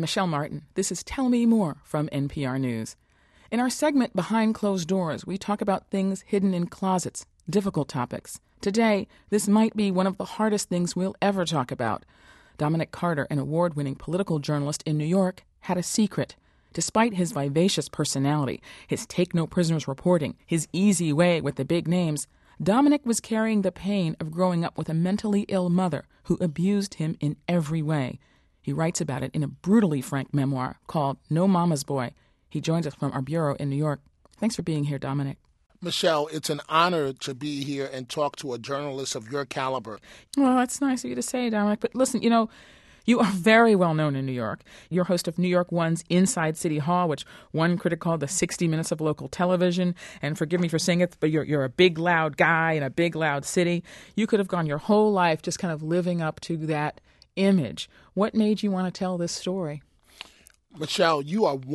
Michelle Martin. This is Tell Me More from NPR News. In our segment Behind Closed Doors, we talk about things hidden in closets, difficult topics. Today, this might be one of the hardest things we'll ever talk about. Dominic Carter, an award-winning political journalist in New York, had a secret. Despite his vivacious personality, his take-no-prisoners reporting, his easy way with the big names, Dominic was carrying the pain of growing up with a mentally ill mother who abused him in every way. He writes about it in a brutally frank memoir called No Mama's Boy. He joins us from our bureau in New York. Thanks for being here, Dominic. Michelle, it's an honor to be here and talk to a journalist of your caliber. Well, that's nice of you to say, Dominic. But listen, you are very well known in New York. You're host of New York One's Inside City Hall, which one critic called the 60 Minutes of local television. And forgive me for saying it, but you're a big, loud guy in a big, loud city. You could have gone your whole life just kind of living up to that image. What made you want to tell this story? Michelle, you are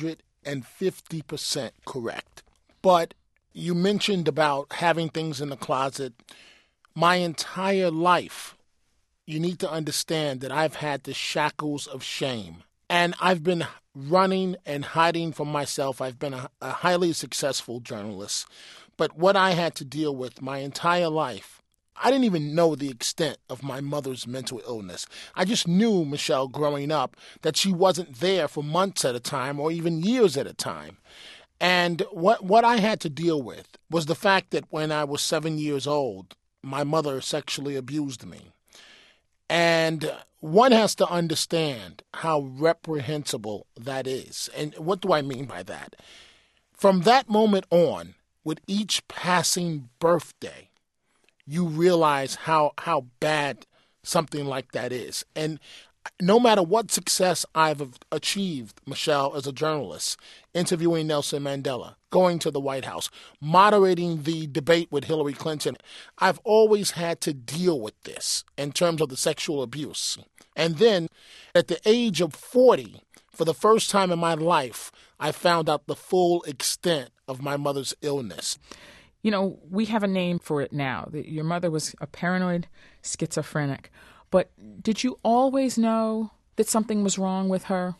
150% correct. But you mentioned about having things in the closet. My entire life, you need to understand that I've had the shackles of shame. And I've been running and hiding from myself. I've been a highly successful journalist. But what I had to deal with my entire life, I didn't even know the extent of my mother's mental illness. I just knew, Michelle, growing up, that she wasn't there for months at a time or even years at a time. And what I had to deal with was the fact that when I was 7 years old, my mother sexually abused me. And one has to understand how reprehensible that is. And what do I mean by that? From that moment on, with each passing birthday, you realize how bad something like that is. And no matter what success I've achieved, Michelle, as a journalist, interviewing Nelson Mandela, going to the White House, moderating the debate with Hillary Clinton, I've always had to deal with this in terms of the sexual abuse. And then at the age of 40, for the first time in my life, I found out the full extent of my mother's illness. We have a name for it now. Your mother was a paranoid schizophrenic. But did you always know that something was wrong with her?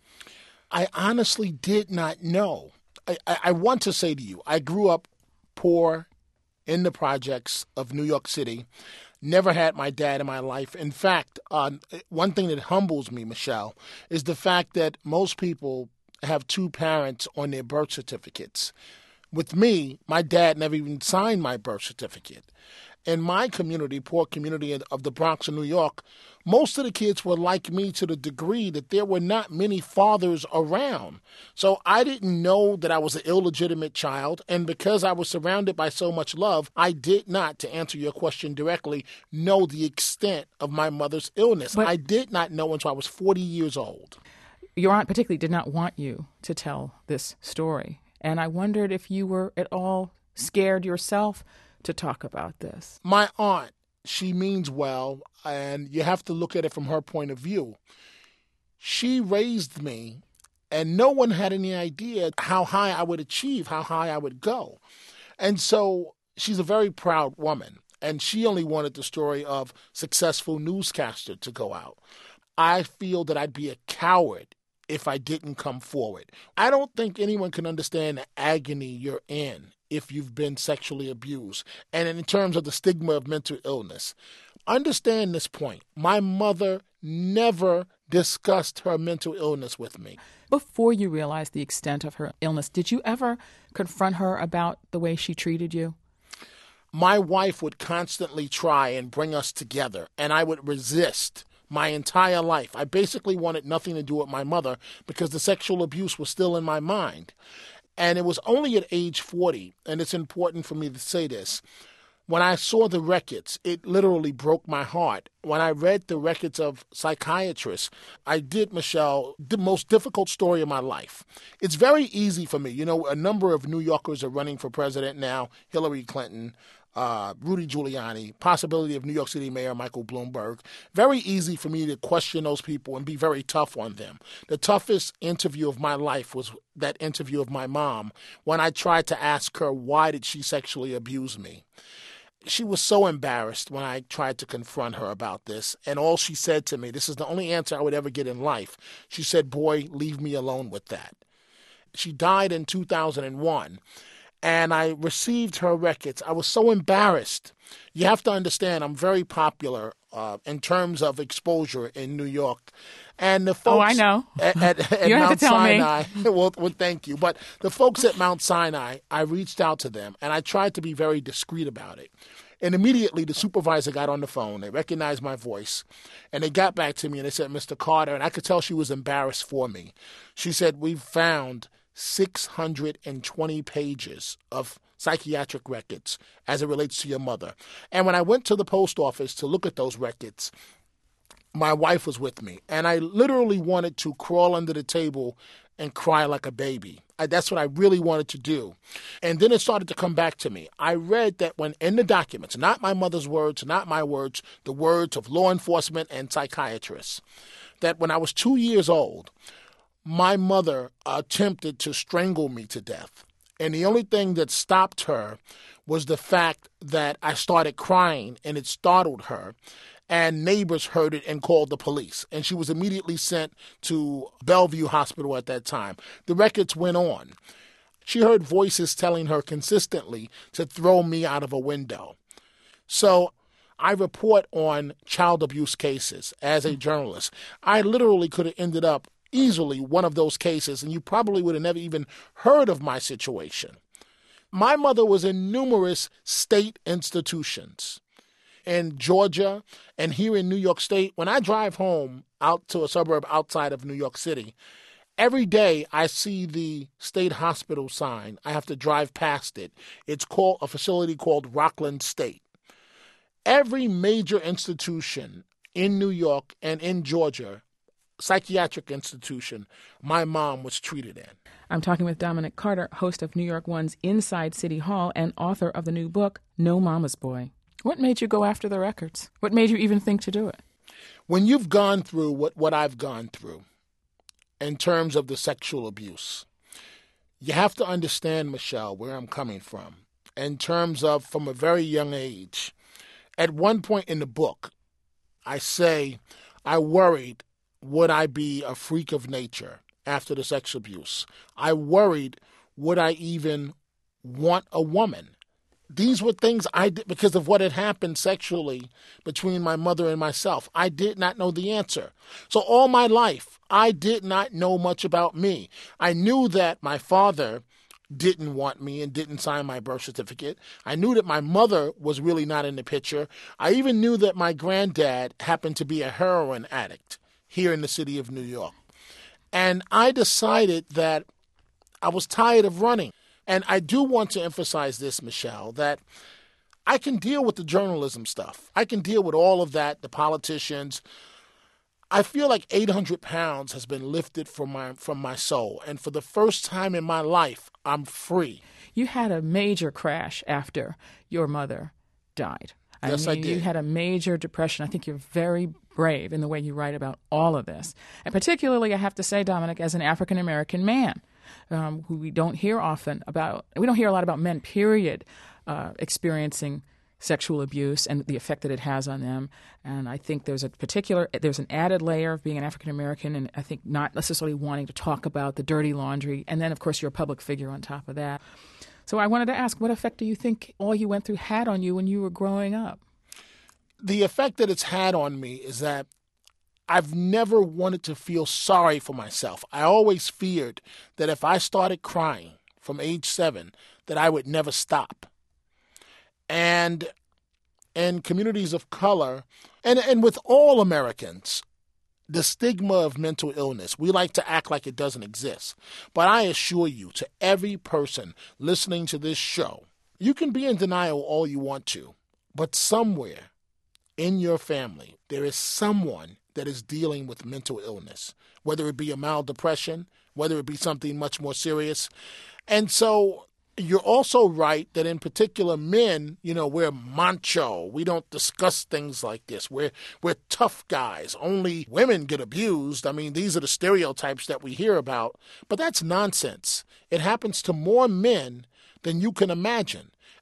I honestly did not know. I want to say to you, I grew up poor in the projects of New York City. Never had my dad in my life. In fact, one thing that humbles me, Michelle, is the fact that most people have two parents on their birth certificates. With me, my dad never even signed my birth certificate. In my community, poor community of the Bronx in New York, most of the kids were like me to the degree that there were not many fathers around. So I didn't know that I was an illegitimate child. And because I was surrounded by so much love, I did not, to answer your question directly, know the extent of my mother's illness. But I did not know until I was 40 years old. Your aunt particularly did not want you to tell this story. And I wondered if you were at all scared yourself to talk about this. My aunt, she means well, and you have to look at it from her point of view. She raised me, and no one had any idea how high I would achieve, how high I would go. And so she's a very proud woman, and she only wanted the story of successful newscaster to go out. I feel that I'd be a coward if I didn't come forward. I don't think anyone can understand the agony you're in if you've been sexually abused. And in terms of the stigma of mental illness, understand this point. My mother never discussed her mental illness with me. Before you realized the extent of her illness, did you ever confront her about the way she treated you? My wife would constantly try and bring us together, and I would resist. My entire life, I basically wanted nothing to do with my mother because the sexual abuse was still in my mind. And it was only at age 40, and it's important for me to say this, when I saw the records, it literally broke my heart. When I read the records of psychiatrists, I did, Michelle, the most difficult story of my life. It's very easy for me. A number of New Yorkers are running for president now, Hillary Clinton, Rudy Giuliani, possibility of New York City Mayor Michael Bloomberg. Very easy for me to question those people and be very tough on them. The toughest interview of my life was that interview of my mom when I tried to ask her, why did she sexually abuse me? She was so embarrassed when I tried to confront her about this. And all she said to me, this is the only answer I would ever get in life. She said, "Boy, leave me alone with that." She died in 2001. And I received her records. I was so embarrassed. You have to understand, I'm very popular in terms of exposure in New York. And the folks I know. at You don't have Mount to tell Sinai, me. well, thank you. But the folks at Mount Sinai, I reached out to them, and I tried to be very discreet about it. And immediately the supervisor got on the phone. They recognized my voice, and they got back to me, and they said, "Mr. Carter," and I could tell she was embarrassed for me. She said, "We've found 620 pages of psychiatric records as it relates to your mother." And when I went to the post office to look at those records, my wife was with me, and I literally wanted to crawl under the table and cry like a baby. That's what I really wanted to do. And then it started to come back to me. I read that when in the documents, not my mother's words, not my words, the words of law enforcement and psychiatrists, that when I was 2 years old, my mother attempted to strangle me to death. And the only thing that stopped her was the fact that I started crying, and it startled her. And neighbors heard it and called the police. And she was immediately sent to Bellevue Hospital at that time. The records went on. She heard voices telling her consistently to throw me out of a window. So I report on child abuse cases as a journalist. I literally could have ended up easily one of those cases, and you probably would have never even heard of my situation. My mother was in numerous state institutions in Georgia and here in New York State. When I drive home out to a suburb outside of New York City, every day I see the state hospital sign. I have to drive past it. It's called a facility called Rockland State. Every major institution in New York and in Georgia, psychiatric institution, my mom was treated in. I'm talking with Dominic Carter, host of New York One's Inside City Hall and author of the new book, No Mama's Boy. What made you go after the records? What made you even think to do it? When you've gone through what I've gone through in terms of the sexual abuse, you have to understand, Michelle, where I'm coming from. In terms of from a very young age, at one point in the book, I say I worried, would I be a freak of nature after the sex abuse? I worried, would I even want a woman? These were things I did because of what had happened sexually between my mother and myself. I did not know the answer. So all my life, I did not know much about me. I knew that my father didn't want me and didn't sign my birth certificate. I knew that my mother was really not in the picture. I even knew that my granddad happened to be a heroin addict here in the city of New York. And I decided that I was tired of running. And I do want to emphasize this, Michelle, that I can deal with the journalism stuff. I can deal with all of that, the politicians. I feel like 800 pounds has been lifted from my soul. And for the first time in my life, I'm free. You had a major crash after your mother died. I did. You had a major depression. I think you're very brave in the way you write about all of this. And particularly, I have to say, Dominic, as an African-American man, who we don't hear often about. We don't hear a lot about men, period, experiencing sexual abuse and the effect that it has on them. And I think there's an added layer of being an African American, and I think not necessarily wanting to talk about the dirty laundry. And then, of course, you're a public figure on top of that. So I wanted to ask, what effect do you think all you went through had on you when you were growing up? The effect that it's had on me is that I've never wanted to feel sorry for myself. I always feared that if I started crying from age 7, that I would never stop. And in communities of color, and with all Americans, the stigma of mental illness, we like to act like it doesn't exist. But I assure you, to every person listening to this show, you can be in denial all you want to, but somewhere in your family, there is someone that is dealing with mental illness, whether it be a mild depression, whether it be something much more serious. And so you're also right that in particular men, we're macho. We don't discuss things like this. We're tough guys. Only women get abused. I mean, these are the stereotypes that we hear about. But that's nonsense. It happens to more men than you can imagine.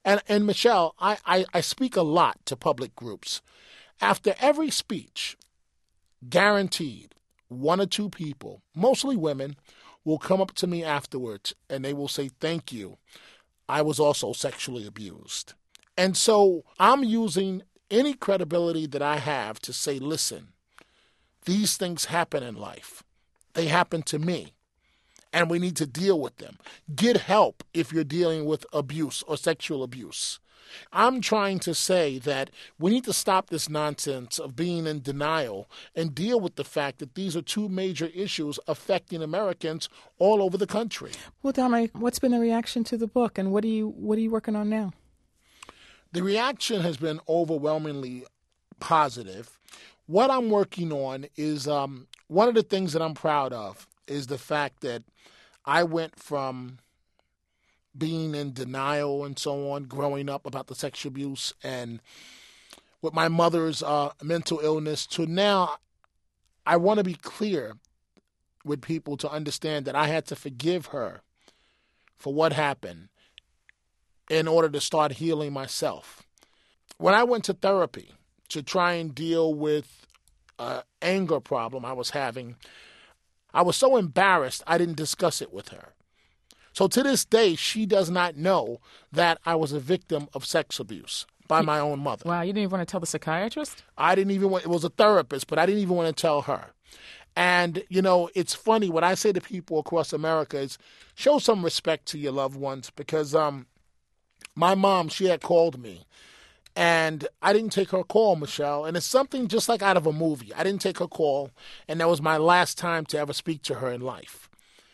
And Michelle, I speak a lot to public groups. After every speech, guaranteed, one or two people, mostly women, will come up to me afterwards and they will say, thank you. I was also sexually abused. And so I'm using any credibility that I have to say, listen, these things happen in life. They happen to me. And we need to deal with them. Get help if you're dealing with abuse or sexual abuse. I'm trying to say that we need to stop this nonsense of being in denial and deal with the fact that these are two major issues affecting Americans all over the country. Well, Dominic, what's been the reaction to the book, and what are you working on now? The reaction has been overwhelmingly positive. What I'm working on is one of the things that I'm proud of is the fact that I went from being in denial and so on, growing up about the sexual abuse and with my mother's mental illness, to now I want to be clear with people to understand that I had to forgive her for what happened in order to start healing myself. When I went to therapy to try and deal with an anger problem I was having, I was so embarrassed I didn't discuss it with her. So to this day, she does not know that I was a victim of sex abuse by my own mother. Wow, you didn't even want to tell the psychiatrist? I didn't even want, it was a therapist, but I didn't even want to tell her. And, you know, it's funny, what I say to people across America is show some respect to your loved ones, because my mom, she had called me. And I didn't take her call, Michelle. And it's something just like out of a movie. I didn't take her call, and that was my last time to ever speak to her in life.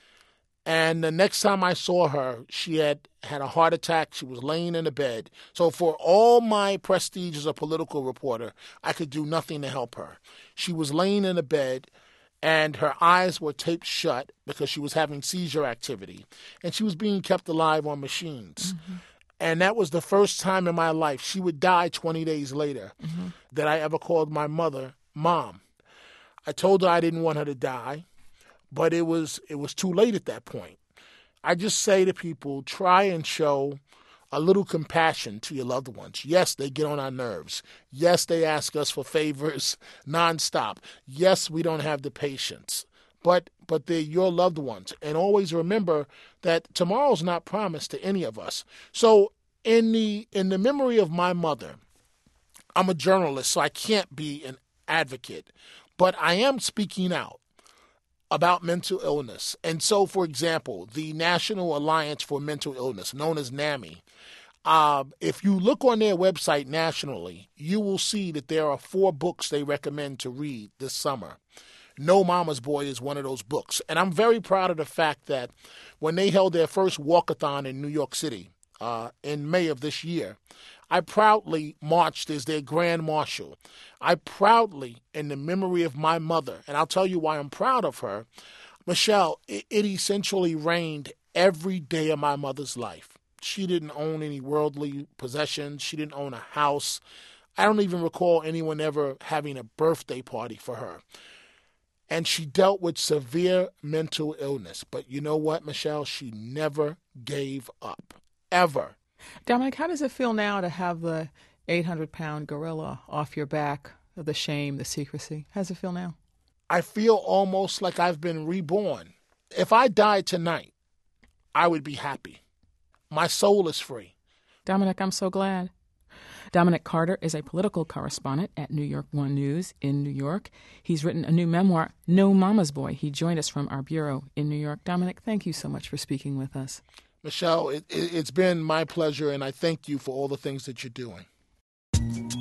And the next time I saw her, she had a heart attack. She was laying in a bed. So for all my prestige as a political reporter, I could do nothing to help her. She was laying in a bed, and her eyes were taped shut because she was having seizure activity. And she was being kept alive on machines. Mm-hmm. And that was the first time in my life, she would die 20 days later, that I ever called my mother Mom. I told her I didn't want her to die, but it was too late at that point. I just say to people, try and show a little compassion to your loved ones. Yes, they get on our nerves. Yes, they ask us for favors nonstop. Yes, we don't have the patience. But they're your loved ones. And always remember that tomorrow's not promised to any of us. So in the memory of my mother, I'm a journalist, so I can't be an advocate. But I am speaking out about mental illness. And so, for example, the National Alliance for Mental Illness, known as NAMI, if you look on their website nationally, you will see that there are 4 books they recommend to read this summer. No Mama's Boy is one of those books. And I'm very proud of the fact that when they held their first walkathon in New York City in May of this year, I proudly marched as their grand marshal. I proudly, in the memory of my mother, and I'll tell you why I'm proud of her, Michelle, it essentially rained every day of my mother's life. She didn't own any worldly possessions. She didn't own a house. I don't even recall anyone ever having a birthday party for her. And she dealt with severe mental illness. But you know what, Michelle? She never gave up, ever. Dominic, how does it feel now to have the 800-pound gorilla off your back, the shame, the secrecy? How does it feel now? I feel almost like I've been reborn. If I died tonight, I would be happy. My soul is free. Dominic, I'm so glad. Dominic Carter is a political correspondent at New York One News in New York. He's written a new memoir, No Mama's Boy. He joined us from our bureau in New York. Dominic, thank you so much for speaking with us. Michelle, it's been my pleasure, and I thank you for all the things that you're doing.